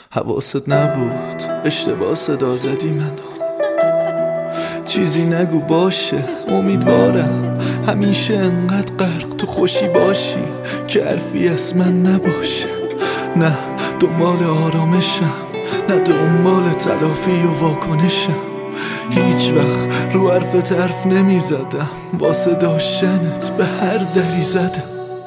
حواست نبود اشتباه صدا زدی منو. چیزی نگو باشه امیدوارم همیشه انقدر غرق تو خوشی باشی که حرفی از من نباشه. نه دنبال آرامشم، نه دنبال تلافی و واکنشم. هیچ وقت رو حرفت حرف نمی زدم، واسه داشتنت به هر دری زدم.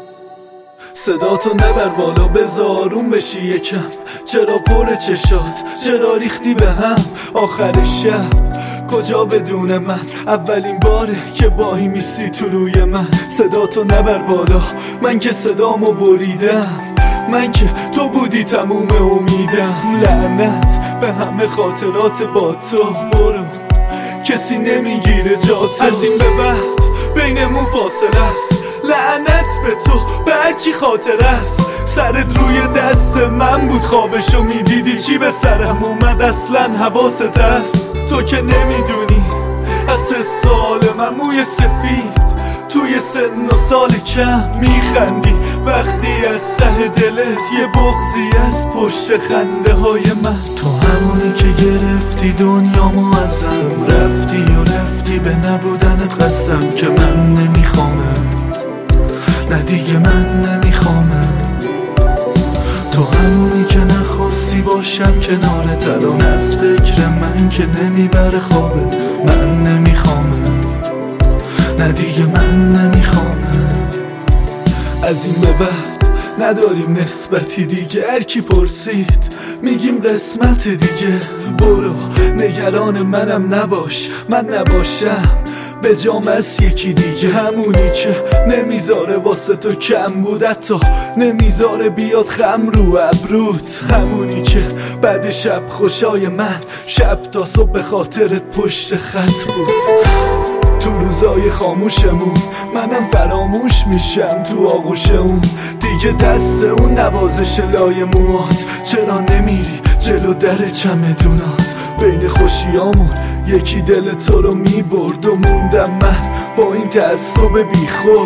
صداتو نبر بالا بذارون بشی یکم. چرا پر چشات، چرا ریختی به هم آخر شب؟ کجا بدون من اولین باره که واهی میسی تو روی من. صداتو نبر بالا، من که صدامو بریدم، من که تو بودی تموم امیدم. لعنت به همه خاطرات با تو، برو کسی نمیگیره جاتو. از این به بعد بینمون فاصله است، لعنت به تو به هرچی خاطر است. سرت روی دست من بود، خوابشو میدیدی چی به سرم اومد اصلا حواست هست؟ تو که نمیدونی از 3 سال من موی سفید توی سن و سال کم میخندی وقتی از ته دلت یه بغضی از پشت خنده های من. تو همونی که گرفتی دنیامو ازم، رفتی به نبودنت قسم که من نمیخوامت، نه دیگه من نمیخوامت. تو همونی که نخواستی باشم کنارت، الان از فکر من که نمیبره خوابت. من نمیخوامت، نه دیگه من نمیخوامت. از این به بعد نداریم نسبتی دیگه، هر کی پرسید میگیم قسمت دیگه. برو نگران منم نباش، من نباشم به جام از یکی دیگه. همونی که نمیذاره واسه تو کم بود، حتی نمیذاره بیاد خم رو ابروت. همونی که بعد شب خوشای من شب تا صبح به خاطرت پشت خط بود. تو روزای خاموشمون منم فراموش میشم تو آغوش اون دیگه، دست اون نوازش لای موات. چرا نمیری جلو در چمدونات؟ بین خوشیامون یکی دل تو رو میبرد و موندم من با این تعصب بی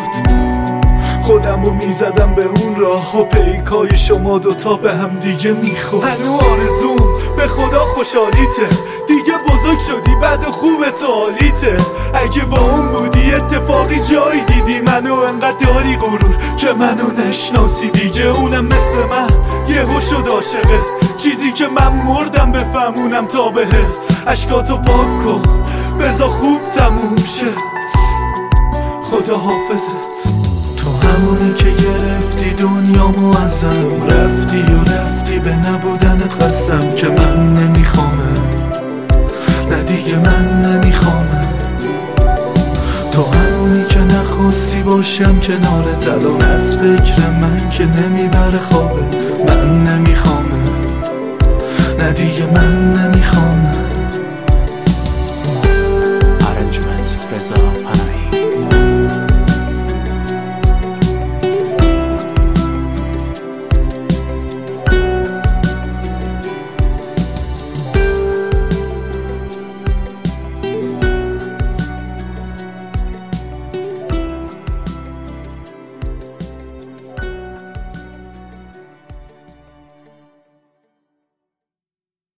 خودمو میزدم به اون راه و پیکای شما دوتا به هم دیگه میخورد. هنو آرزوم به خدا خوشحالیته، دیگه بزرگ شدی بعد و خوبت حالیته. اگه با اون بودی اتفاقی جایی دیدی منو، انقدر داری غرور که منو نشناسی دیگه. اونم مثل من یهو شد عاشقت، چیزی که من مردم بفهمونم تا بهت. اشکاتو پاک کن بذار خوب تموم شه، خدا حافظت. تو همونی که گرفتی دنیامو ازم، رفتی به نبودنت قسم که من نمیخوامت، نه دیگه من نمیخوامت. تو همونی که نخواستی باشم کنارت، الان از فکر من که نمیبره خوابت. من نمیخوامت، نه دیگه من نمیخوامت. Arrangement رضا پناهی.